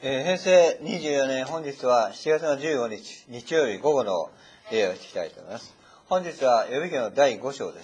平成24年、本日は7月の15日、日曜日午後の例をしていきたいと思います。本日は予備記の第5章です。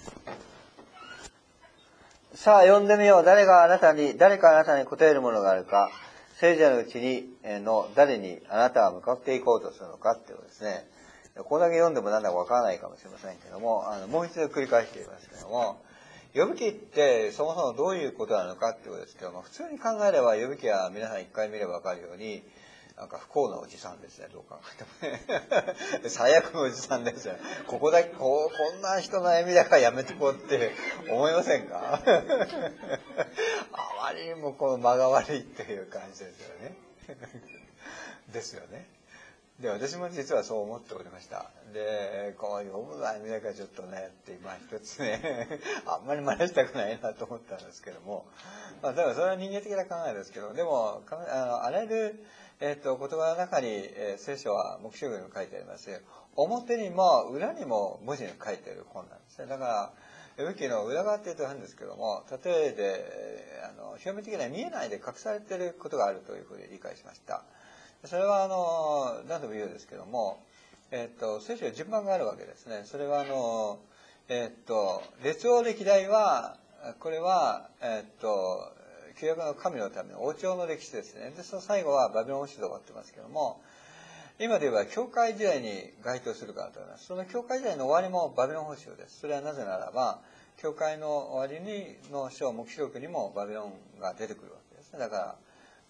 さあ、読んでみよう。誰かあなたに答えるものがあるか、聖者のうちに誰にあなたは向かっていこうとするのかっていうことですね。これだけ読んでもなんだかわからないかもしれませんけども、もう一度繰り返していますけども、予備記ってそもそもどういうことなのかってことですけども、普通に考えれば予備記は皆さん一回見ればわかるように、なんか不幸なおじさんですね、どう考えてもね。最悪のおじさんですよ。こんな人の歩みだからやめてこうって思いませんか？あまりにもこの間が悪いっていう感じですよね。ですよね。で、私も実はそう思っておりました。で、こう読むの歩みだからちょっとね、って今一つね、あんまり真似したくないなと思ったんですけども、だからそれは人間的な考えですけど、でも、あらゆる、言葉の中に、聖書は黙示録に書いてありますよ。表にも裏にも文字に書いてある本なんですね。だから、予備記の裏側って言うと変ですけども、例えで、表面的には見えないで隠されていることがあるというふうに理解しました。それは何度も言うんですけども、聖書は順番があるわけですね。それは列王歴代は、これは旧約の神のための王朝の歴史ですね。で、その最後はバビロン王朝で終わってますけども、今で言えば教会時代に該当するかと思います。その教会時代の終わりもバビロン王朝です。それはなぜならば、教会の終わりの書、黙示録にもバビロンが出てくるわけですね。だから、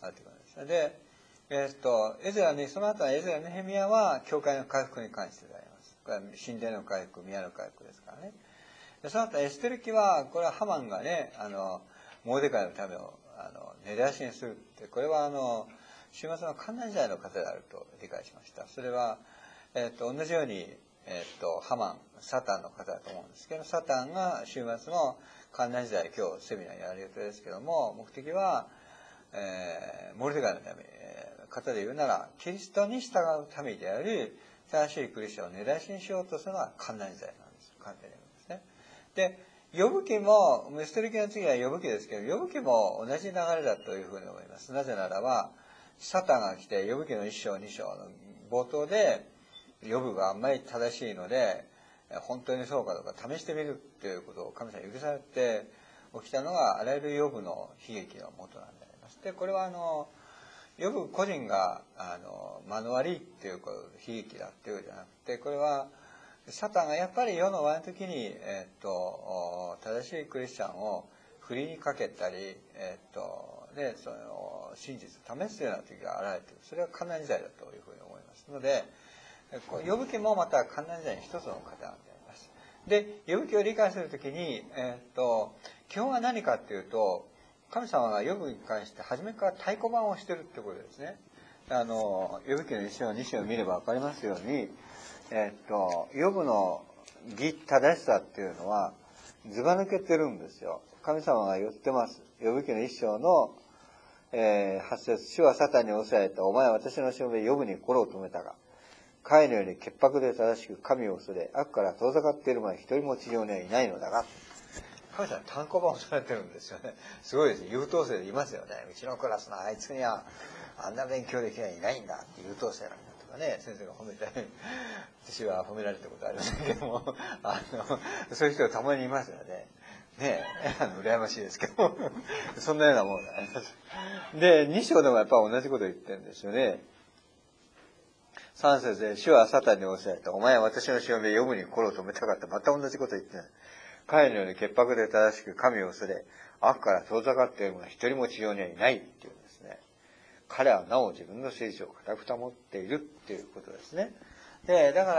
なんていうかですね。で、その後はエゼラ、ネヘミヤは教会の回復に関してであります。これは神殿の回復、宮の回復ですからね。でその後エステル記は、これはハマンがね、モーデカイのためを根出しにするって、これは終末の観覧時代の方であると理解しました。それは、同じように、ハマン、サタンの方だと思うんですけど、サタンが終末の観覧時代、今日セミナーやる予定ですけども、目的は、モルデカイのため、方で言うなら、キリストに従うためである正しいクリスチャンを根出しにしようとするのが観覧時代なんです。簡単に言うんですね。で、予備記も、エステル記の次は予備記ですけど、予備記も同じ流れだというふうに思います。なぜならば、サタンが来て、予備記の1章、2章の冒頭で、予備があんまり正しいので、本当にそうかどうか試してみるっていうことを神様に許されて起きたのが、あらゆる予備の悲劇の元なんであります。で、これは予備個人が間の悪いっていう悲劇だっていうんじゃなくて、これはサタンがやっぱり世の終わりの時に、正しいクリスチャンを振りにかけたり、でその真実を試すような時が現れている。それは観覧時代だというふうに思いますので、予備記もまた観覧時代に一つの方なんであります。で、予備記を理解するときに、基本は何かっていうと、神様が予備に関して初めから太鼓判をしてるってことですね。予備記の1章2章を見れば分かりますように、予備の義正しさっていうのはずば抜けてるんですよ。神様が言ってます。予備記の1章の、8節、主はサタンに抑えた。お前は私のしもべ予備に心を止めたが、彼のように潔白で正しく神を恐れ、悪から遠ざかっている者は一人も地上にはいないのだが、神様は単行版をされてるんですよね。すごいです。優等生でいますよね。うちのクラスのあいつにはあんな勉強できないいないんだって優等生なんだとかね、先生が褒めたり、私は褒められたことありませんけども、そういう人がたまにいますよね。ねえ、羨ましいですけど、そんなようなものがあります。で、2章でもやっぱ同じこと言ってるんですよね。3節で、主はサタンに抑えた。お前は私のしもべヨブに心を止めたかった。また同じこと言ってない。彼のように潔白で正しく神を恐れ、悪から遠ざかっている者は一人も地上にはいないっていうんですね。彼はなお自分の聖書を固く保っているっていうことですね。で、だから、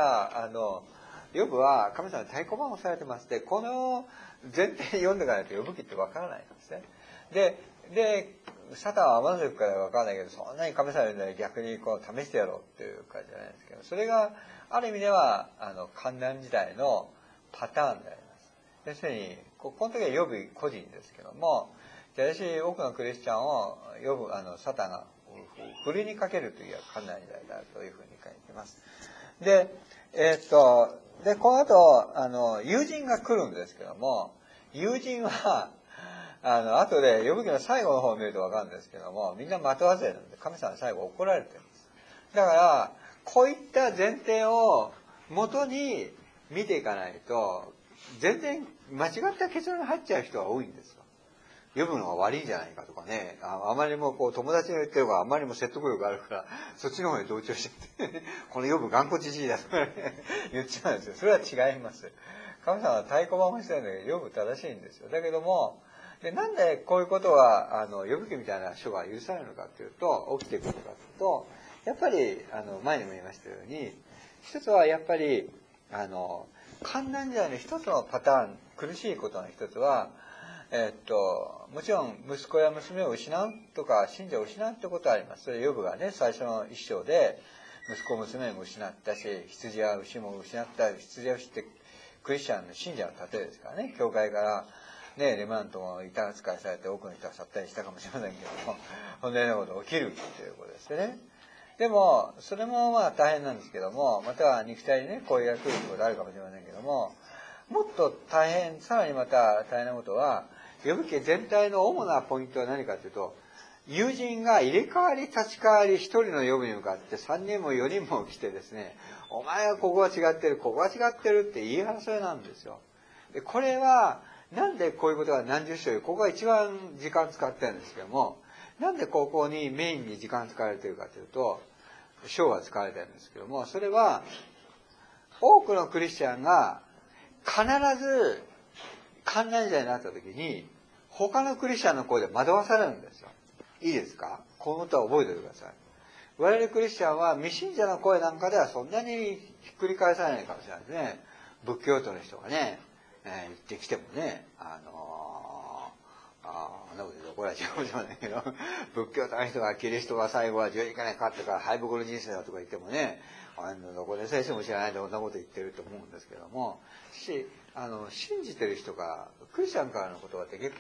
ヨブは神様に太鼓判をされてます。で、この前提読んでいかないとヨブ記ってわからないんですね。で、サタンは天の塾からわからないけど、そんなに神様にね、逆にこう試してやろうっていう感じじゃないですけど、それがある意味では、観覧時代のパターンであります。要するに、この時はヨブ個人ですけども、しかし多くのクリスチャンをサタンが振りにかけるという観覧時代であるというふうに書いています。で、この後、友人が来るんですけども、友人は、 後で呼ぶ記の最後の方を見ると分かるんですけども、みんな的外れなんで、神様は最後怒られてるんです。だから、こういった前提を元に見ていかないと、全然間違った結論に入っちゃう人が多いんですよ。呼ぶのが悪いんじゃないかとかね、あまりにもこう友達の言ってる方があまりにも説得力があるから、そっちの方に同調しちゃって、この呼ぶ頑固じじいだとかね、言っちゃうんですよ。それは違います。神様は太鼓判もしてるんだけど、呼ぶ正しいんですよ。だけども、でなんでこういうことは呼ぶ記みたいな書が許されるのかというと、起きてくるのかというと、やっぱり前にも言いましたように、一つはやっぱり患難時代の一つのパターン、苦しいことの一つは、もちろん息子や娘を失うとか信者を失うってことはあります。それヨブがね、最初の一章で息子娘も失ったし、羊や牛も失った。羊や牛ってクリスチャンの信者の例えですからね、教会からね、レマントも板扱いされて多くの人が去ったりしたかもしれませんけども、そんなようなことが起きるっていうことですよね。でもそれもまあ大変なんですけども、または肉体にね攻撃が来るってことがあるかもしれませんけども、もっと大変、さらにまた大変なことは、呼ぶ記全体の主なポイントは何かというと、友人が入れ替わり立ち替わり一人の呼ぶに向かって3人も4人も来てですね、お前はここは違ってる、ここは違ってるって言い争いなんですよ。でこれはなんでこういうことが何十章、ここが一番時間使ってるんですけども、なんでここにメインに時間使われてるかというと、章が使われてるんですけども、それは多くのクリスチャンが必ず観難時代になった時に他のクリスチャンの声で惑わされるんですよ。いいですか？このことは覚えておいてください。我々クリスチャンは未信者の声なんかではそんなにひっくり返さないかもしれないですね。仏教徒の人がね、言ってきてもね、あんなこと言うと怒られちゃうかもしれませんけど、仏教徒の人がキリストが最後は十字架にかかってから敗北の人生だとか言ってもね、どこで先生も知らないでこんなこと言ってると思うんですけども、信じてる人がクリスチャンからの言葉って結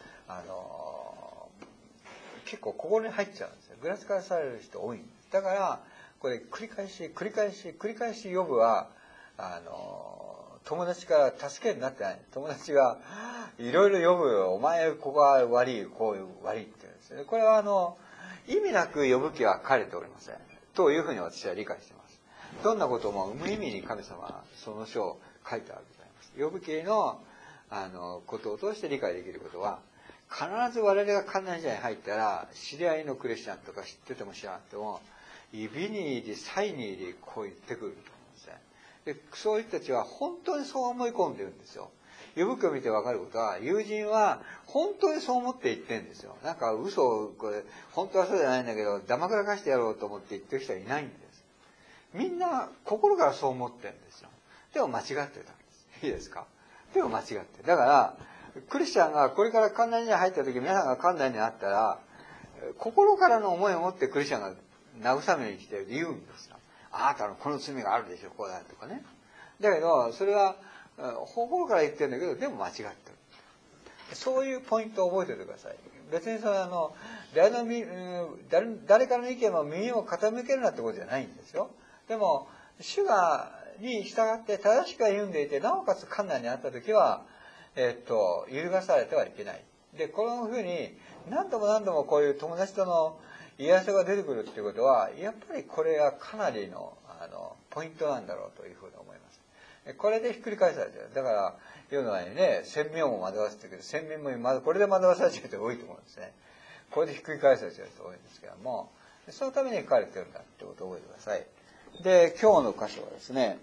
構心に入っちゃうんですよ。ぐらつかされる人多いんです。だからこれ繰り返しヨブは友達から助けになってない。友達がいろいろ呼ぶよ。お前ここは悪い、こういう悪いって言うんですよね。これは意味なく呼ぶ気は書かれておりません。というふうに私は理解しています。どんなことも無意味に神様はその書を書いたわけであります。呼ぶ記のことを通して理解できることは、必ず我々が観難時代に入ったら、知り合いのクリスチャンとか知ってても知らなくても、イビに入り、サイに入り、こう言ってくると思うんですね。で、そういう人たちは本当にそう思い込んでるんですよ。呼ぶ記を見て分かることは、友人は本当にそう思って言ってるんですよ。なんか嘘を、これ、本当はそうじゃないんだけど、だまくらかしてやろうと思って言ってる人はいないんです。みんな心からそう思ってるんですよ。でも間違ってたんです。いいですか？でも間違ってる。だから、クリスチャンがこれから観難に入った時、皆さんが観難にあったら、心からの思いを持ってクリスチャンが慰めに来てると言うんですよ。あなたのこの罪があるでしょ、こうだとかね。だけど、それは、心から言ってるんだけど、でも間違ってる。そういうポイントを覚えておいてください。別に誰からの意見も耳を傾けるなってことじゃないんですよ。でも、主に従って正しく歩んでいて、なおかつ困難にあったときは、揺るがされてはいけない。で、このふうに、何度もこういう友達との言い合わせが出てくるっていうことは、やっぱりこれがかなりの、ポイントなんだろうというふうに思います。これでひっくり返されてる。だから、世の中にね、先民も惑わせてるけど、先民もこれで惑わされちゃう人が多いと思うんですね。これでひっくり返されちゃう人が多いんですけども、そのために書かれてるんだってことを覚えてください。で、今日の箇所はですね、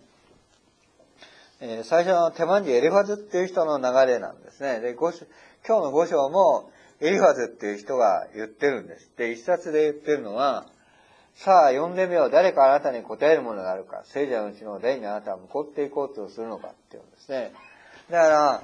最初のテマンジエリファズっていう人の流れなんですね。で、今日の5章もエリファズっていう人が言ってるんです。で、一冊で言ってるのは、さあ、呼んでみよう。誰かあなたに答えるものがあるか。聖者のうちの誰にあなたは向こっていこうとするのかっていうんですね。だから、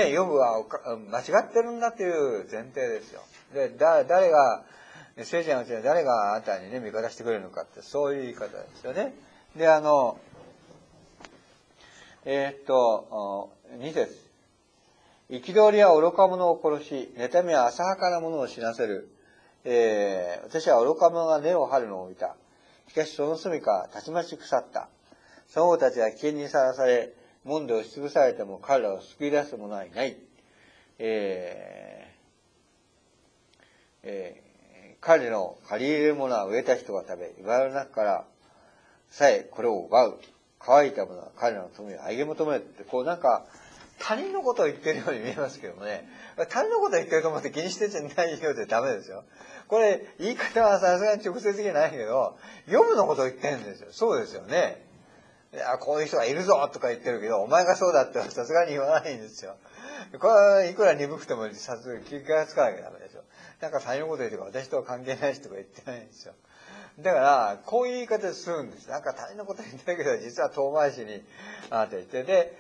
ヨブは間違ってるんだっていう前提ですよ。で、誰が、聖者のうちの誰があなたにね、味方してくれるのかって、そういう言い方ですよね。で、2節。憤りは愚か者を殺し、妬みは浅はかな者を死なせる。私は愚か者が根を張るのを見た。しかしその住処はたちまち腐った。その子たちは危険にさらされ、門で押しつぶされても彼らを救い出す者はいない。 彼の借り入れるものは植えた人が食べ、茨の中からさえこれを奪う。乾いたものは彼の富をあげ求めるって、こうなんか、他人のことを言ってるように見えますけどもね。他人のことを言ってると思って気にしてないようでダメですよ。これ、言い方はさすがに直接的じゃないけど、ヨブのことを言ってるんですよ。そうですよね。いや、こういう人がいるぞとか言ってるけど、お前がそうだってさすがに言わないんですよ。これはいくら鈍くてもさすがに気がつかなきゃダメでしょ。なんか他人のこと言ってるから私とは関係ないしとか言ってないんですよ。だから、こういう言い方するんです。なんか他人のこと言ってるけど、実は遠回しに、って言って。で、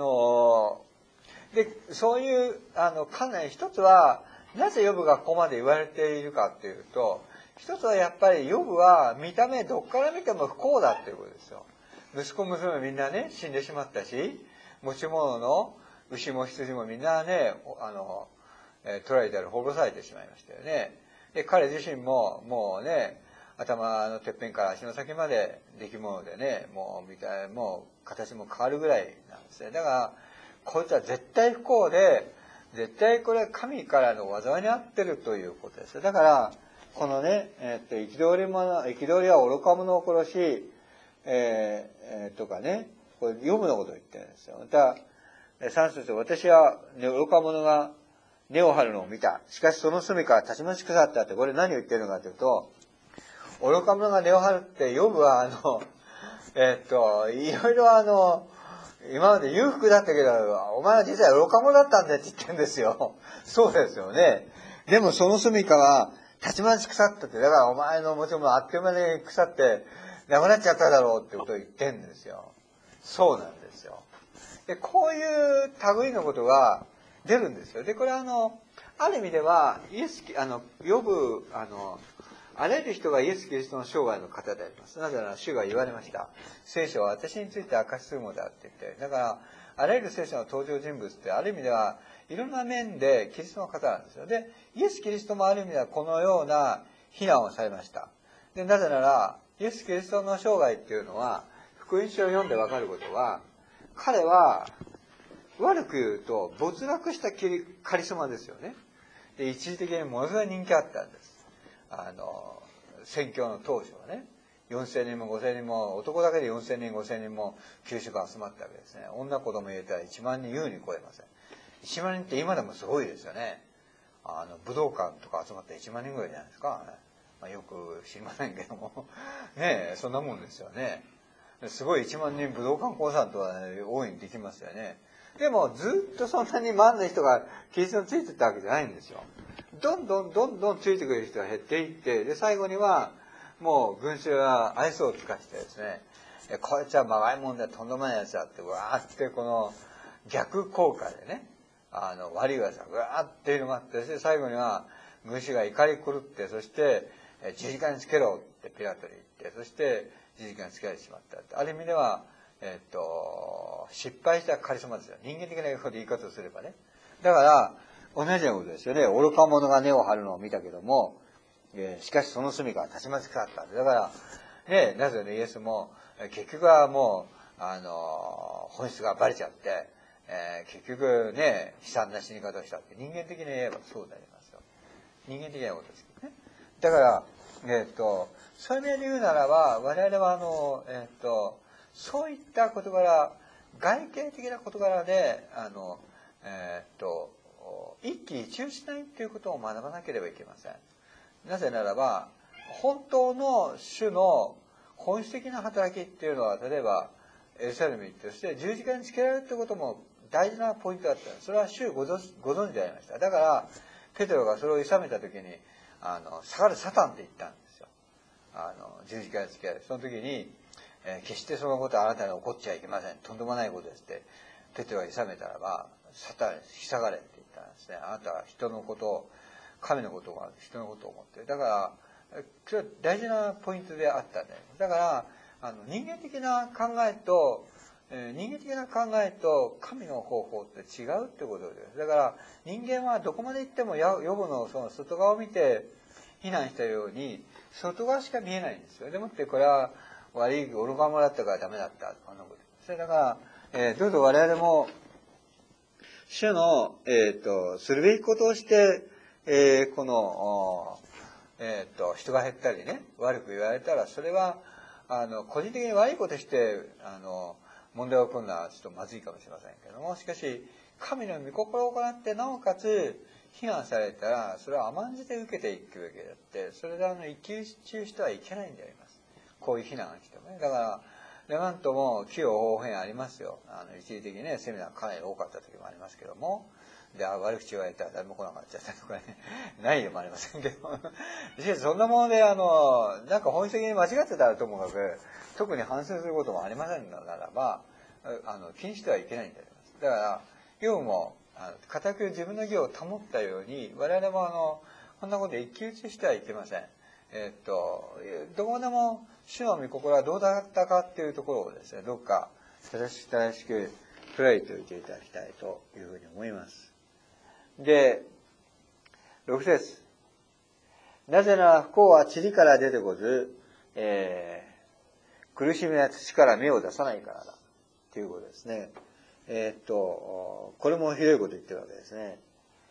そういう、かなり一つは、なぜヨブがここまで言われているかっていうと、一つはやっぱりヨブは見た目どっから見ても不幸だっていうことですよ。息子娘みんなね、死んでしまったし、持ち物の牛も羊もみんなね、取られたり滅ぼされてしまいましたよね。で、彼自身ももうね、頭のてっぺんから足の先まで出来物でね、もう形も変わるぐらいなんですね。だから、こいつは絶対不幸で、絶対これは神からの災いに遭ってるということです。だから、このね、憤りは愚か者を殺し、とかね、これヨブのことを言ってるんですよ。また、3節で私は、愚か者が根を張るのを見た。しかしその住みからたちまち腐ったって、これ何を言ってるのかというと、愚か者が根を張るって、ヨブはいろいろ今まで裕福だったけど、お前は実は愚か者だったんだって言ってるんですよ。そうですよね。でもその住みかは、たちまち腐ったって、だからお前の持ち物あっという間に腐って、なくなっちゃっただろうってことを言ってるんですよ。そうなんですよ。で、こういう類のことが出るんですよ。で、これある意味では、ヨブ、あらゆる人がイエス・キリストの生涯の方であります。なぜなら主が言われました。聖書は私について明かしするものだって言って。だから、あらゆる聖書の登場人物って、ある意味では、いろんな面でキリストの方なんですよ。で、イエス・キリストもある意味ではこのような非難をされました。で、なぜなら、イエス・キリストの生涯っていうのは、福音書を読んでわかることは、彼は、悪く言うと、没落したカリスマですよね。で、一時的にものすごい人気あったんです。宣教の当初はね、4000人も5000人も、男だけで4000人5000人も給食集まったわけですね。女子供入れたら1万人優に超えません。1万人って今でもすごいですよね。武道館とか集まったら1万人ぐらいじゃないですか。まあ、よく知りませんけども。ねえ、そんなもんですよね。すごい1万人武道館コンサートは、ね、大いにできますよね。でもずっとそんなに万の人がキリストについてったわけじゃないんですよ。どんどんついてくる人が減っていって、で、最後には、もう群衆は愛想を尽かしてですね、こいつはまがいもんだ、とんでもないやつだって、わーってこの逆効果でね、悪い噂がわーって広まって、そして最後には群衆が怒り狂って、そして、十字架につけろってピラトに言って、そして十字架につけられてしまったって。ある意味では、失敗したカリスマですよ。人間的な言い方をすればね。だから、同じようなことですよね。愚か者が根を張るのを見たけども、しかしその住みからたちまち腐った。だから、ね、なぜね、イエスも、結局はもう、本質がバレちゃって、結局ね、悲惨な死に方をしたって。人間的に言えばそうでありますよ。人間的なことですけどね。だから、そういう意味で言うならば、我々はそういった事柄、外形的な事柄で、一喜一憂しないということを学ばなければいけません。なぜならば、本当の主の本質的な働きっていうのは、例えば、エルサレムに行って、そして十字架につけられるということも大事なポイントだった。それは主ご存知でありました。だから、ペテロがそれを諌めたときに、下がるサタンって言ったんですよ。十字架につけられる。その時に、決してそのことはあなたに起こっちゃいけません。とんでもないことですって、ペテロが諌めたらば、サタンに引き下がれって言ったんですね。あなたは人のことを、神のことが人のことを思って。だから、それは大事なポイントであったね。だから、人間的な考えと神の方法って違うってことです。だから、人間はどこまで行ってもヨブのその外側を見て非難したように、外側しか見えないんですよ。でもって、これは悪い、愚か者だったからダメだった。こんなこと。それだから、どうぞ我々も、 主の、するべきことをして、この、人が減ったりね、悪く言われたら、それは、個人的に悪いことして、問題が起こるのはちょっとまずいかもしれませんけども、しかし、神の御心を行って、なおかつ、非難されたら、それは甘んじて受けていくべきであって、それで一喜一憂してはいけないんであります。こういう非難が来てもね。だから、レバントも器用方変ありますよ。一時的にね、セミナーかなり多かった時もありますけども、で、悪口言われたら誰も来なかったとかね、ないでもありませんけど、しかしそんなもので、なんか本質的に間違ってたらともかく、特に反省することもありませんのならば、気にしてはいけないんであります。だから、ヨブも、固く自分の義を保ったように、我々もこんなことで一騎打ちしてはいけません。どこでも主の御心はどうだったかっていうところをですね、どうか正しく捉えておいていただきたいというふうに思います。で、6節。なぜなら不幸は塵から出てこず、苦しみは土から芽を出さないからだ。ということですね。これもひどいこと言ってるわけですね。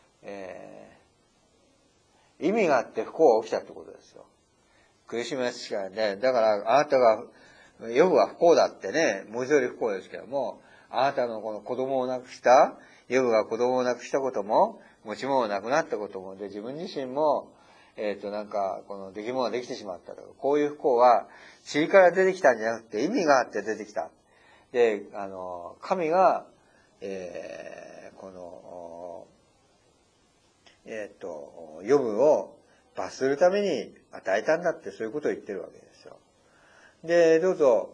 意味があって不幸が起きたってことですよ。苦しみは土からね。だからあなたが、ヨブは不幸だってね、文字通り不幸ですけども、あなたのこの子供を亡くした、ヨブが子供を亡くしたことも、持ち物がなくなったことも、で、自分自身も、なんか、この出来物ができてしまったとか、こういう不幸は、塵から出てきたんじゃなくて、意味があって出てきた。で、神が、この、ヨブを罰するために与えたんだって、そういうことを言ってるわけですよ。で、どうぞ、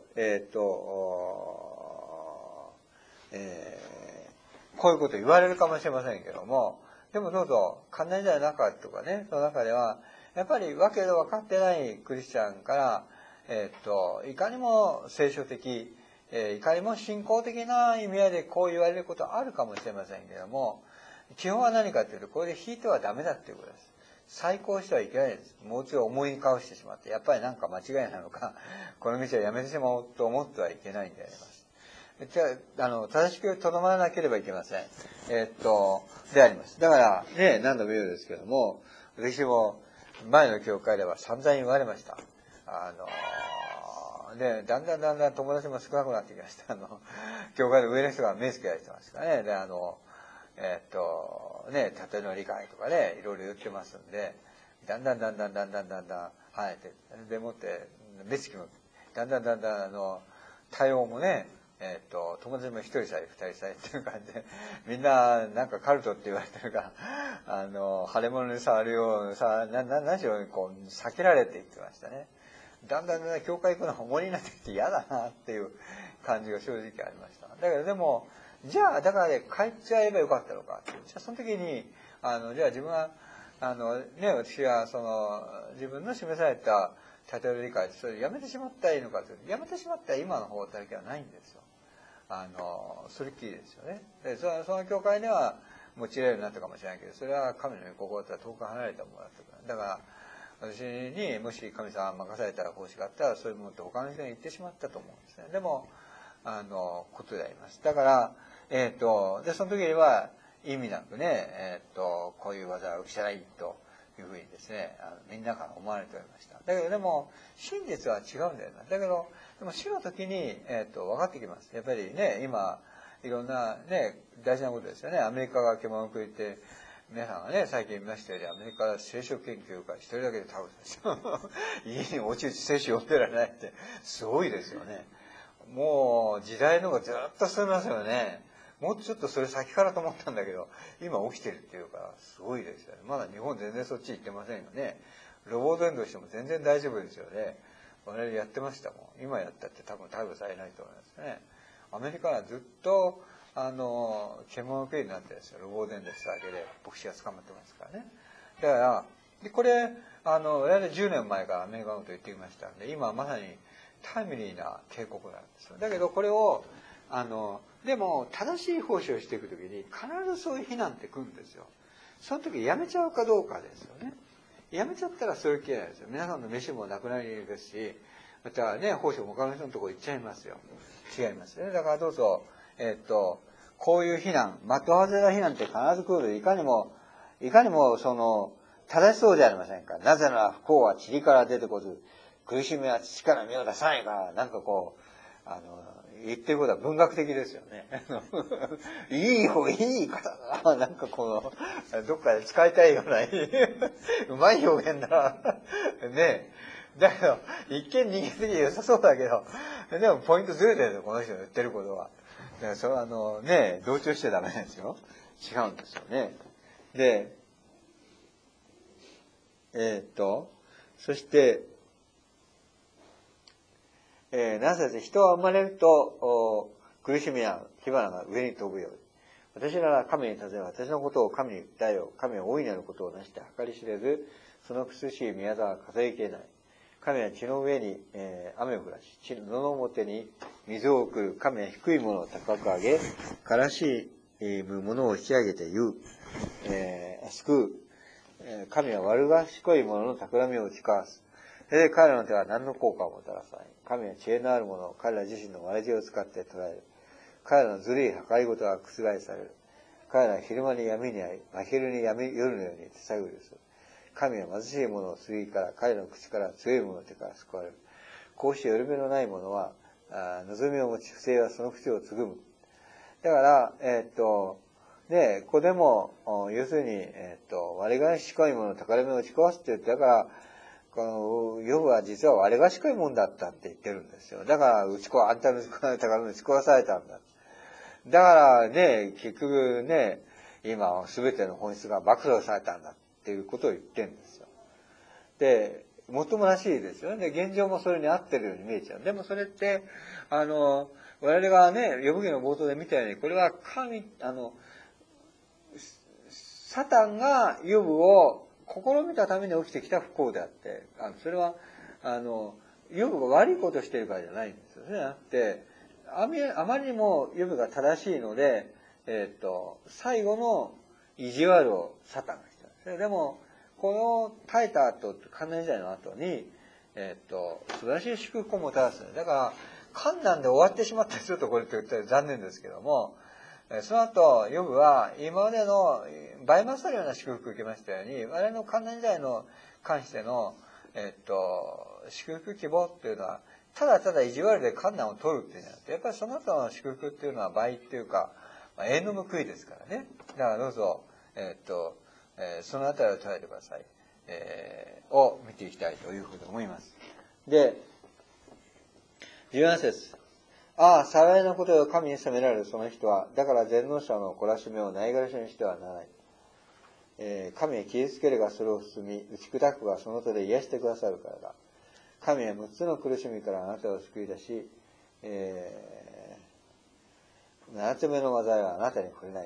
こういうこと言われるかもしれませんけども、でもどうぞ、簡単じゃなかったとかね、その中では、やっぱりわけの分かってないクリスチャンから、いかにも聖書的、いかにも信仰的な意味合いでこう言われることはあるかもしれませんけども、基本は何かというと、これで引いてはダメだっていうことです。再考してはいけないです。もう一度思い返してしまって、やっぱりなんか間違いなのか、この道はやめてしまおうと思ってはいけないんであります。じゃあ、正しくとどまらなければいけません。であります。だから、ね、何度も言うんですけども、私も前の教会では散々言われました。で、だんだん友達も少なくなってきました。教会の上の人が目つけられてますからね。で、縦の理解とかね、いろいろ言ってますんで、だんだん、はい、でもって、目つきも、だんだん、対応もね、友達も一人さえ二人さえっていう感じで、みんななんかカルトって言われてるから、腫れ物に触るようさ、何しろこう、避けられていってましたね。だんだん教会行くのが重荷になってきて嫌だなっていう感じが正直ありました。だけどでも、じゃあ、だからね、帰っちゃえばよかったのか。じゃあ、その時に、じゃあ自分は、私は、自分の示された縦の理解で、それやめてしまったらいいのかというと、やめてしまったら今の方だけはないんですよ。それっきりですよね。で、その教会では、用いられるようになったかもしれないけど、それは神の御心とは遠く離れたものだったから。だから、私にもし神様が任されたら奉仕があったら、そういうものって他の人に言ってしまったと思うんですね。でも、ことであります。だから、で、その時には意味なくね、こういう技をしないというふうにですね、みんなから思われておりました。だけどでも、真実は違うんだよな。だけど、でも死の時に、分かってきます。やっぱりね、今、いろんなね、大事なことですよね。アメリカが獣を食いて、皆さんがね、最近見ましたように、アメリカ聖書研究会一人だけで倒す。家に落ち聖書読んでられないって、すごいですよね。もう、時代の方がずっと進みますよね。もうちょっとそれ先からと思ったんだけど、今起きてるっていうか、すごいですよね。まだ日本全然そっち行ってませんよね。ロボ伝道しても全然大丈夫ですよね。我々やってましたもん。今やったって多分逮捕されないと思いますね。アメリカはずっと、獣食いになってですよ。ロボ伝道しただけで牧師が捕まってますからね。だから、でこれ、我々10年前からアメリカのこと言ってきましたんで、今まさにタイムリーな警告なんですよ。だけどこれを、でも正しい奉仕をしていくときに必ずそういう非難って来るんですよ。その時やめちゃうかどうかですよね。やめちゃったらそれっきりなんですよ。皆さんの飯もなくなりですし、またね、奉仕も他の人のところ行っちゃいますよ。違いますね。だからどうぞ、 こういう非難、的外れな非難って必ず来る。いかにも正しそうじゃありませんか。なぜなら不幸は塵から出てこず、苦しみは土から芽を出さないから、なんかこう、言ってることは文学的ですよね。いい言い方だな。なんかこの、どっかで使いたいような、うまい表現だな。ねえ。だけど、一見人間的に良さそうだけど、でもポイントずれてるんですよ、この人の言ってることは。だからそれはねえ、同調しちゃダメなんですよ。違うんですよね。で、そして、なぜ人は生まれると、苦しみや火花が上に飛ぶように。私なら神に尋ね、私のことを神に訴えよう。神は大いなることをなして計り知れず、その苦しい宮沢は数えきれない。神は地の上に、雨を降らし、地の表に水を送る。神は低いものを高く上げ、悲しむものを引き上げて言う。救う。神は悪賢い者の企みを打ち交わす。それで彼らの手は何の効果をもたらさない。神は知恵のある者を彼ら自身のわらじを使って捉える。彼らのずるい計りごとが覆される。彼らは昼間に闇に遭い、真昼に夜のように手探りする。神は貧しい者を次から、彼らの口から強い者の手から救われる。こうしてよるめのない者は、望みを持ち、不正はその口をつぐむ。だから、ここでも、要するに、我が賢い者の宝目を打ち壊すって言って、だから、この、ヨブは実は我が賢いもんだったって言ってるんですよ。だから、あんたの宝目を打ち壊されたんだ。だからね、結局ね、今、すべての本質が暴露されたんだっていうことを言ってるんですよ。で、もっともらしいですよね。で、現状もそれに合ってるように見えちゃう。でもそれって、我々がね、ヨブ記の冒頭で見たように、これはサタンがヨブを試みたために起きてきた不幸であって、それは、ヨブが悪いことをしているからじゃないんですよね。あって、あまりにもヨブが正しいので、最後の意地悪をサタンがしたんですね。でも、この耐えた後、観難時代の後に、素晴らしい祝福をもたらす。だから、観難で終わってしまったらちょっとこれって言ったら残念ですけども、その後、ヨブは今までの倍勝るような祝福を受けましたように、我々の観難時代の関しての、祝福希望っていうのは、ただただ意地悪で観難を取るっていうんじゃなくて、やっぱりその後の祝福っていうのは倍っていうか、永遠の報いですからね。だからどうぞ、そのあたりを捉えてください。を見ていきたいというふうに思います。で、17節。ああ、幸いなことよ、神に責められるその人は、だから全能者の懲らしめをないがらしにしてはならない。神は傷つけるがそれを包み、打ち砕くがその手で癒してくださるからだ。神は6つの苦しみからあなたを救い出し、7つ目の災いはあなたに触れない。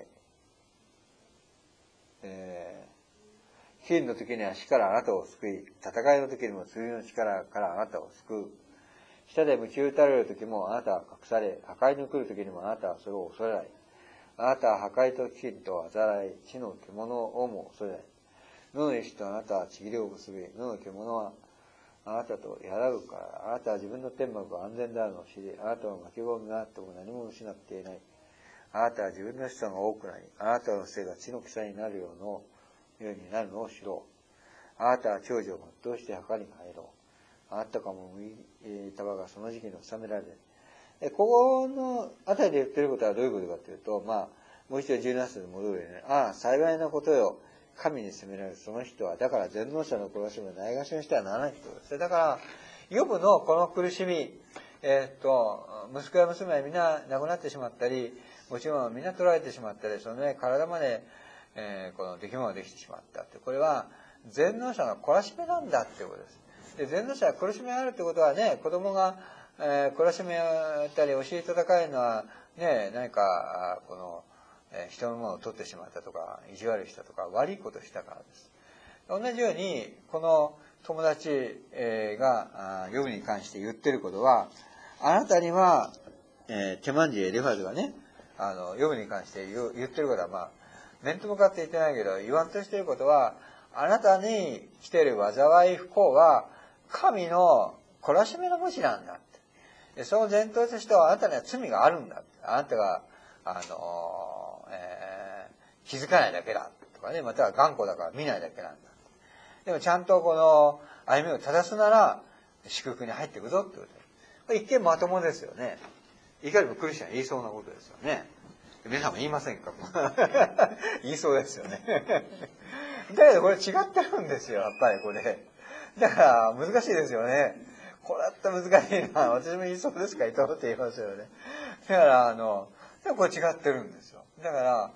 貧の時には死からあなたを救い、戦いの時にも罪の力からあなたを救う。舌で鞭打たれる時もあなたは隠され、破壊の来る時にもあなたはそれを恐れない。あなたは破壊と飢饉と災い、地の獣をも恐れない。野の石とあなたはちぎりを結び、野の獣はあなたとやらうから、あなたは自分の天幕が安全であるのを知り、あなたの巻き込みがあっても何も失っていない。あなたは自分の子孫が多くなり、あなたのせいが地の草になるようになるのを知ろう。あなたは長寿を全うして墓に入ろう。あなたかも向いた場がその時期に収められる。ここのあたりで言ってることはどういうことかというと、もう一度17節に戻るよね。ああ、幸いなことよ。神に責められるその人は、だから全能者の殺しもないがしにしてはならない人です。だから、ヨブのこの苦しみ、息子や娘はみんな亡くなってしまったり、もちろんみんな取られてしまったり、そのね、体まで、この出来物ができてしまったって。これは、全能者の懲らしめなんだっていうことです。で、全能者は苦しみがあるってことはね、子供が、懲らしめたり、教え叩かれるのは、ね、何か、人のものを取ってしまったとか、意地悪したとか、悪いことしたからです。同じように、この友達が、ヨブに関して言ってることは、あなたには、テマンジエリファズがね、ヨブに関して言ってることは、面と向かって言ってないけど、言わんとしていることは、あなたに来ている災い不幸は、神の懲らしめの無視なんだって。その前提としては、あなたには罪があるんだって。あなたが気づかないだけだとかね、または頑固だから見ないだけなんだ。でもちゃんとこの歩みを正すなら祝福に入っていくぞってことです。これ一見まともですよね。いかにもクリスチャン言いそうなことですよね。皆さんも言いませんか？言いそうですよね。だけどこれ違ってるんですよ、やっぱりこれ。だから難しいですよね。これだったら難しいな。私も言いそうですか？言ったって言いますよね。だからでもこれ違ってるんですよ。だから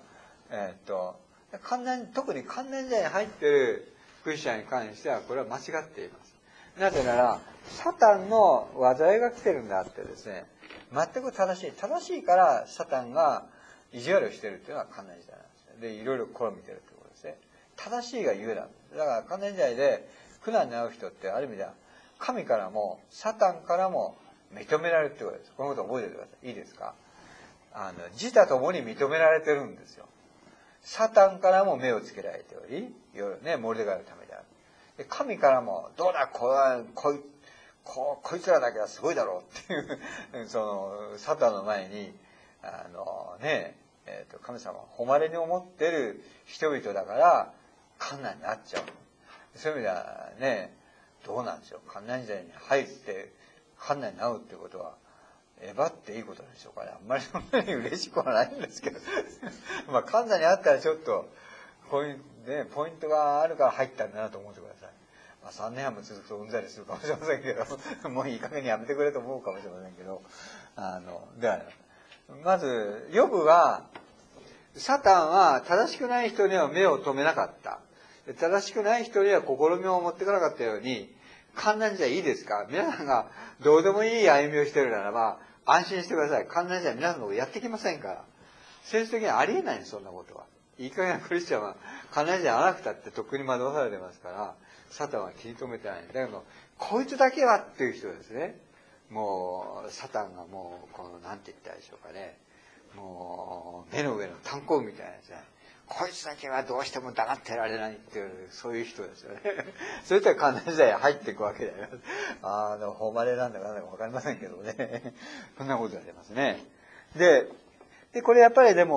特に関連時代に入っているクリスチャンに関してはこれは間違っています。なぜならサタンの災いが来てるんだってですね、全く正しいからサタンが意地悪をしてるっていうのは関連時代なんですね。でいろいろ試みてるってことですね。正しいがゆえなんです。だから関連時代で苦難に遭う人ってある意味では神からもサタンからも認められるってことです。このことを覚えておいてください。いいですか？自他ともに認められてるんですよ。サタンからも目をつけられており、モルデカイのためである。で神からも、どうだ、こいつらだけはすごいだろうっていう、サタンの前に、神様を誉れに思ってる人々だから、困難になっちゃう。そういう意味ではね、どうなんでしょう。困難時代に入って、困難に遭うってことは、えばっていいことでしょうかね。あんまりそんなに嬉しくはないんですけど。まあ、患者にあったらちょっと、ポイントがあるから入ったんだなと思ってください。まあ、3年半も続くとうんざりするかもしれませんけど、もういい加減にやめてくれと思うかもしれませんけど、では、まず、ヨブは、サタンは正しくない人には目を留めなかった。正しくない人には試みを持ってこなかったように、患難時代いいですか？皆さんがどうでもいい歩みをしているならば、安心してください。患難時代皆さんのことやってきませんから。聖書的にはありえないんです、そんなことは。いい加減なクリスチャンは患難時代あなくたってとっくに惑わされてますから、サタンは気に留めてない。だけど、こいつだけはっていう人ですね。もう、サタンがもう、なんて言ったらいいでしょうかね。もう、目の上の炭鉱みたいなですね。こいつだけはどうしても黙ってられないっていう、そういう人ですよね。そういったら患難時代に入っていくわけであります。誉れなんだかなんだかわかりませんけどね。そんなことがありますね。で、これやっぱりでも、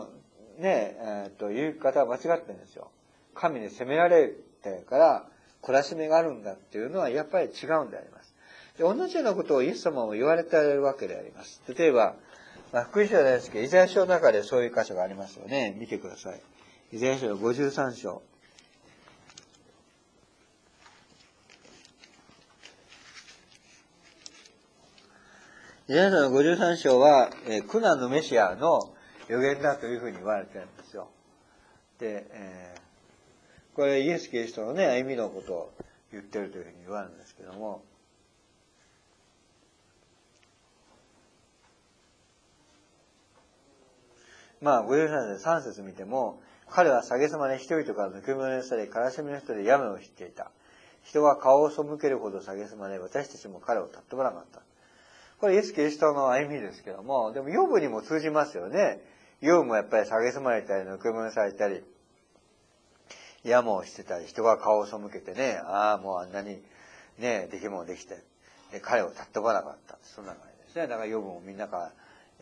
言い方は間違ってるんですよ。神に責められてから懲らしめがあるんだっていうのはやっぱり違うんであります。で、同じようなことをイエス様も言われているわけであります。例えば、福音書じゃないですけど、イザヤ書の中でそういう箇所がありますよね。見てください。イザヤ書の53章。イザヤ書の53章は、苦難のメシアの予言だというふうに言われてるんですよ。で、これイエス・キリストのね、歩みのことを言ってるというふうに言われるんですけども、まあ、53章3節見ても、彼は蔑まれ人々から抜け者にされ、悲しみの人で病を知っていた。人が顔を背けるほど蔑まれ、私たちも彼を尊ばなかった。これイエス・キリストの歩みですけども、でもヨブにも通じますよね。ヨブもやっぱり蔑まれたり、抜け者にされたり、病をしてたり、人が顔を背けてね、もうあんなにね、できもできて、彼を尊ばなかった。そんな感じですね。だからヨブもみんなから、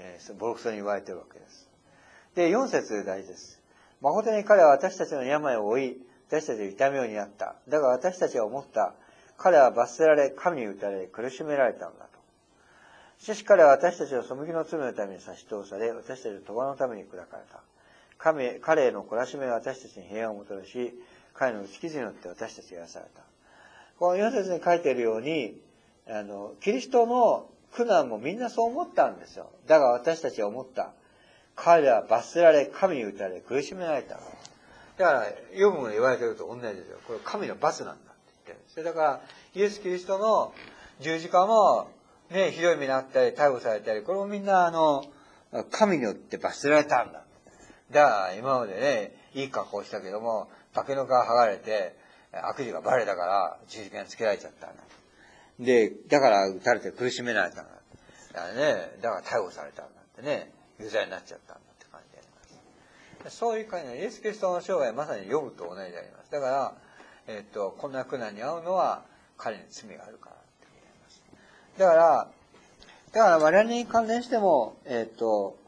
ボロクソに言われてるわけです。で、4節大事です。誠に彼は私たちの病を負い、私たちの痛みを担った。だが私たちは思った。彼は罰せられ、神に打たれ、苦しめられたのだと。しかし彼は私たちの背きの罪のために差し通され、私たちの咎のために砕かれた。彼への懲らしめは私たちに平安をもたらし、彼の打ち傷によって私たちが癒された。この4節に書いているように、キリストの苦難もみんなそう思ったんですよ。だが私たちは思った。彼らは罰せられ、神に打たれ、苦しめられた。だから、ヨブも言われていると同じですよ。これ神の罰なんだって言ってるんですよ。だから、イエス・キリストの十字架も、ね、ひどい目にあったり、逮捕されたり、これもみんな、神によって罰せられたんだ。だから今までね、いい格好したけども、化けの皮剥がれて、悪事がバレたから十字架につけられちゃったんだ。で、だから撃たれて苦しめられたんだ。だからね、だから逮捕されたんだってね、有罪になっちゃったんだって感じであります。そういう感じで、イエス・キリストの生涯はまさにヨブと同じであります。だから、こんな苦難に遭うのは彼に罪があるからって言います。だから我々に関連しても、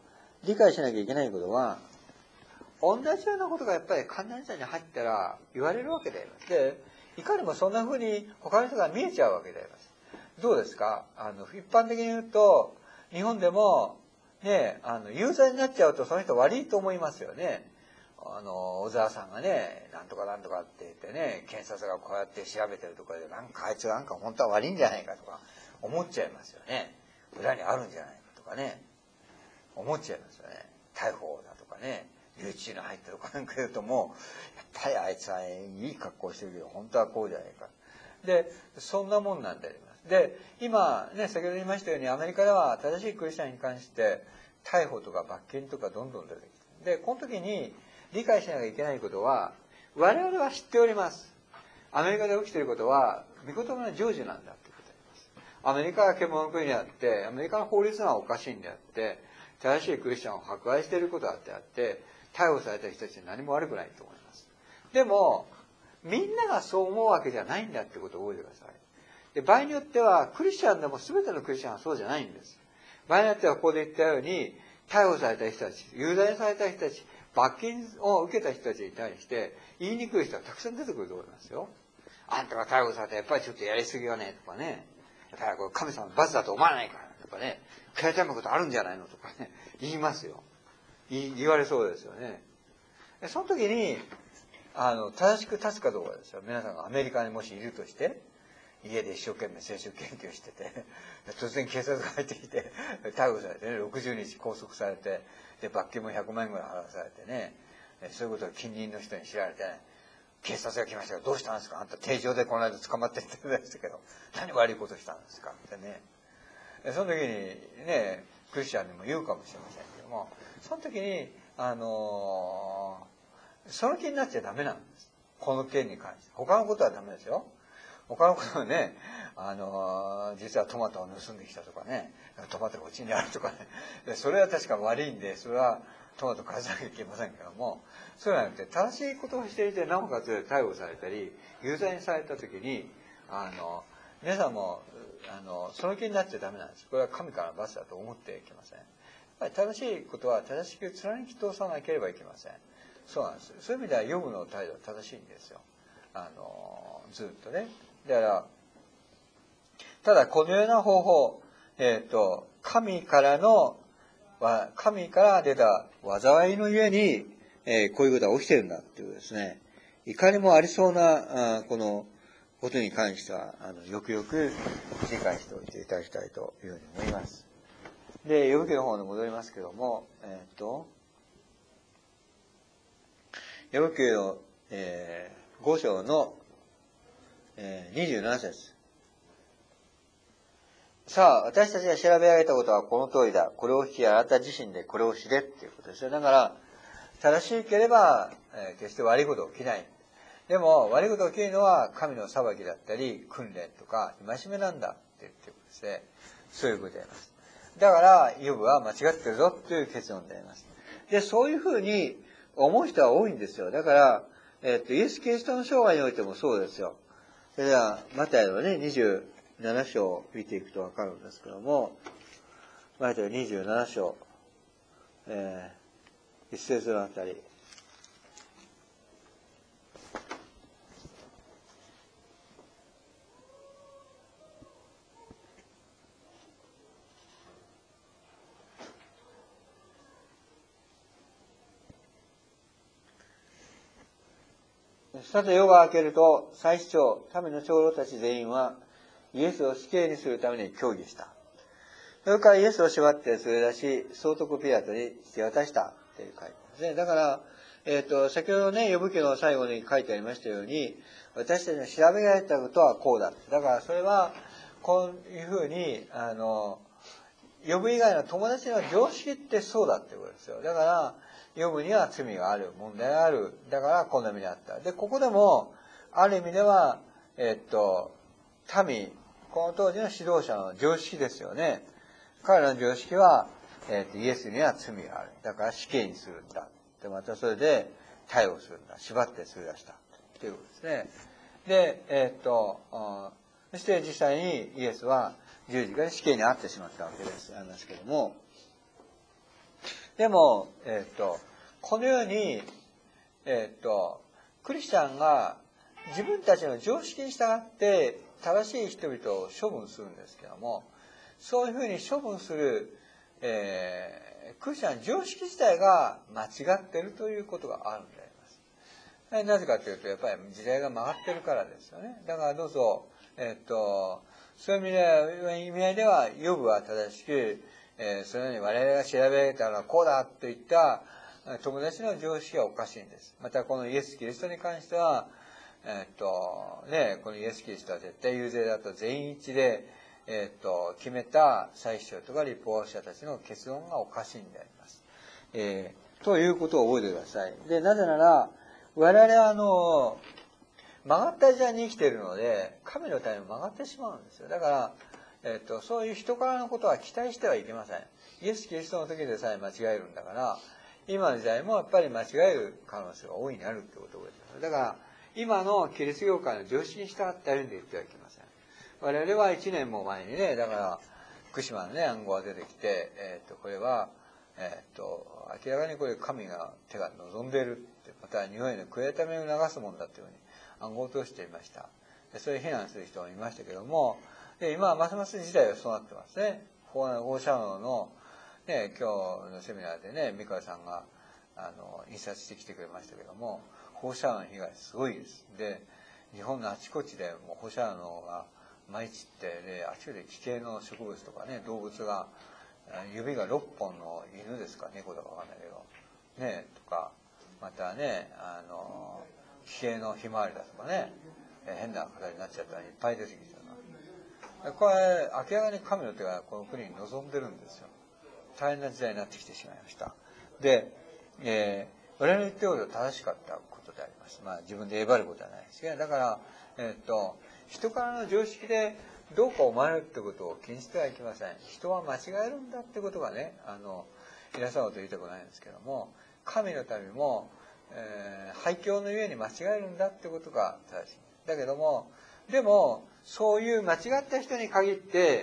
理解しなきゃいけないことは、同じようなことがやっぱり観覧車に入ったら言われるわけであります。で、いかにもそんな風に他の人が見えちゃうわけであります。どうですか？一般的に言うと、日本でも、ね、有罪になっちゃうとその人悪いと思いますよね。小沢さんがね、なんとかなんとかって言ってね、検察がこうやって調べてるところで、なんかあいつなんか本当は悪いんじゃないかとか思っちゃいますよね。裏にあるんじゃないかとかね、思っちゃいますよね。逮捕だとかね、留置に入ってるとかなんか言うともう、やっぱりあいつはいい格好してるけど、本当はこうじゃないか。で、そんなもんなんであります。で、今ね、先ほど言いましたように、アメリカでは正しいクリスチャンに関して、逮捕とか罰金とかどんどん出てきて。で、この時に理解しなきゃいけないことは、我々は知っております。アメリカで起きていることは、御言葉の成就なんだってことであります。アメリカは獣の国であって、アメリカの法律がおかしいんであって、正しいクリスチャンを迫害していることだってあって、逮捕された人たちは何も悪くないと思います。でも、みんながそう思うわけじゃないんだってことを覚えてください。で、場合によっては、クリスチャンでも全てのクリスチャンはそうじゃないんです。場合によっては、ここで言ったように、逮捕された人たち、有罪にされた人たち、罰金を受けた人たちに対して、言いにくい人がたくさん出てくると思いますよ。あんたが逮捕されたらやっぱりちょっとやりすぎよね、とかね。やっぱりこれ神様の罰だと思わないから、とかね。悔いたむことあるんじゃないのとかね。言いますよ。言われそうですよね。その時に、正しく立つかどうかですよ。皆さんがアメリカにもしいるとして、家で一生懸命聖書研究してて、突然警察が入ってきて、逮捕されてね、60日拘束されて、で、罰金も100万円ぐらい払わされてね、そういうことを近隣の人に知られて、ね、警察が来ましたが、どうしたんですか？あんた定常でこの間捕まってって言ってましたけど、何悪いことしたんですか？ってね。その時にね、クリスチャンにも言うかもしれませんけども、その時に、その気になっちゃダメなんです。この件に関して。他のことはダメですよ。他のことはね、実はトマトを盗んできたとかね、トマトがうちにあるとかね、それは確か悪いんで、それはトマト返さなきゃいけませんけども、そうじゃなくて、正しいことをしていて、なおかつ逮捕されたり、有罪にされた時に、皆さんも、その気になっちゃダメなんです。これは神からの罰だと思ってはいけません。やっぱり正しいことは正しく貫き通さなければいけません。そうなんです。そういう意味では、ヨブの態度は正しいんですよ。ずっとね。だから、ただこのような方法、神から出た災いのゆえに、こういうことが起きてるんだっていうですね、いかにもありそうな、このことに関しては、よくよく理解しておいていただきたいというふうに思います。で、ヨブ記の方に戻りますけども、ヨブ記の、5章の、27節。さあ、私たちが調べ上げたことはこの通りだ。これを聞き、あなた自身でこれを知れっていうことですよ。だから、正しければ、決して悪いこと起きない。でも、悪いこと起きるのは神の裁きだったり、訓練とか、戒めなんだって言ってることですね。そういうことであります。だから、ヨブは間違ってるぞという結論であります。で、そういうふうに思う人は多いんですよ。だから、イエス・キリストの生涯においてもそうですよ。それでは、マタイのね、27章を見ていくとわかるんですけども、マタイ27章、一節のあたり。さて夜が明けると、祭司長、民の長老たち全員は、イエスを死刑にするために協議した。それからイエスを縛って連れ出し、総督ピラトに引き渡したっていう書いてますね。だから、先ほどね、ヨブ記の最後に書いてありましたように、私たちの調べられたことはこうだ。だからそれは、こういうふうに、ヨブ以外の友達の常識ってそうだってことですよ。だから、ヨブには罪がある、問題がある。だからこんな目にあった。で、ここでも、ある意味では、民、この当時の指導者の常識ですよね。彼らの常識は、イエスには罪がある。だから死刑にするんだ。で、またそれで逮捕するんだ。縛って連れ出した。ということですね。で、そして実際にイエスは十字架で死刑に遭ってしまったわけです。なんですけども。 でも、このように、クリスチャンが自分たちの常識に従って正しい人々を処分するんですけども、そういうふうに処分する、クリスチャンの常識自体が間違っているということがあるんであります。なぜかというと、やっぱり時代が曲がってるからですよね。だからどうぞ、そういう意味合いでは、ヨブは正しく、そのように我々が調べたらこうだといった友達の常識はおかしいんです。またこのイエス・キリストに関しては、このイエス・キリストは絶対有罪だと全員一致で、決めた祭司長とか律法者たちの結論がおかしいんであります。ということを覚えてください。で、なぜなら、我々は曲がった時代に生きているので、神のために曲がってしまうんですよ。だから、そういう人からのことは期待してはいけません。イエス・キリストの時でさえ間違えるんだから、今の時代もやっぱり間違える可能性が大いにあるってことを覚えてください。だから、今のキリスト教会の常識に従って歩んでいってはいけません。我々は1年も前にね、だから、福島のね、暗号が出てきて、これは、明らかにこれ神が手が望んでいるって、また日本への悔い改めを促すもんだというふうに暗号を通していました。そういう非難する人もいましたけども、今はますます時代はそうなってますね。放射能の、ね、今日のセミナーでね、三河さんが印刷してきてくれましたけども、放射能の被害すごいです。で、日本のあちこちでもう放射能が舞い散って、で、あちこちで奇形の植物とかね、動物が、指が6本の犬ですか、猫だかわかんないけど、ね、とか、またね、奇形のひまわりだとかね、変な形になっちゃったらいっぱい出てきてるな。これ、明らかに神の手がこの国に望んでるんですよ。大変な時代になってきてしまいました。で、我々の言ってることは正しかったことであります。まあ自分でえばることはないですけど、だから、人からの常識でどうか思われるってことを気にしてはいけません。人は間違えるんだってことがね、皆さんと言いたくないんですけども、神の民も、廃墟のゆえに間違えるんだってことが正しい。だけども、でも、そういう間違った人に限って、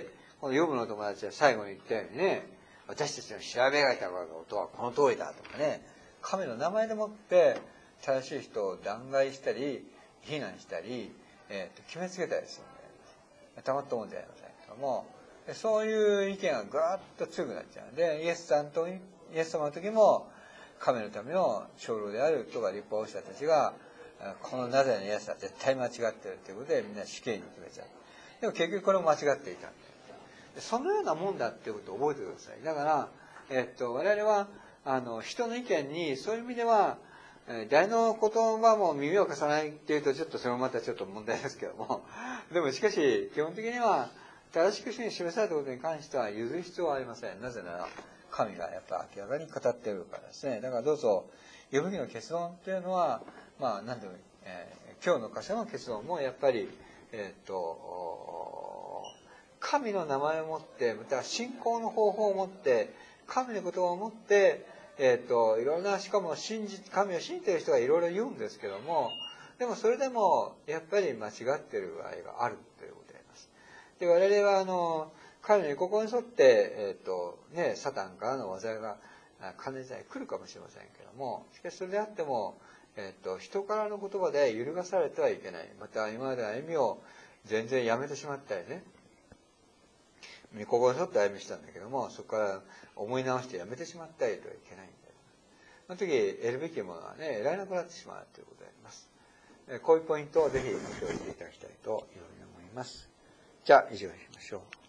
このヨブの友達は最後に言ったようにね、私たちの調べ上げたことはこの通りだとかね、神の名前でもって正しい人を弾劾したり、非難したり、決めつけたりするんで、たまったもんじゃありませんけども、そういう意見がぐーっと強くなっちゃう。で、イエス様の時も、神のための長老であるとか律法者たちが、このナザレのイエスは絶対間違ってるということでみんな死刑に決めちゃう。でも結局これも間違っていた。そのようなもんだっていうことを覚えてください。だから、我々は、人の意見に、そういう意味では、誰の言葉も耳を貸さないっていうと、ちょっとそれもまたちょっと問題ですけども、でもしかし、基本的には、正しく主に示されたことに関しては譲る必要はありません。なぜなら、神がやっぱ明らかに語っているからですね。だからどうぞ、呼ぶ記の結論っていうのは、まあ、なんでも、今日の箇所の結論もやっぱり、神の名前を持って、また信仰の方法を持って、神の言葉を持って、いろんな、しかも神を信じている人がいろいろ言うんですけども、でもそれでも、やっぱり間違っている場合があるということであります。で、我々は、神の御心に沿って、サタンからの災いが、金時代来るかもしれませんけども、しかしそれであっても、人からの言葉で揺るがされてはいけない。また、今までの歩みを全然やめてしまったりね、御心に沿って歩みしたんだけども、そこから思い直してやめてしまったりとはいけないんだよ。その時、得るべきものはね、得られなくなってしまうということであります。こういうポイントをぜひ見ておいていただきたいというふうに思います。じゃあ、以上にしましょう。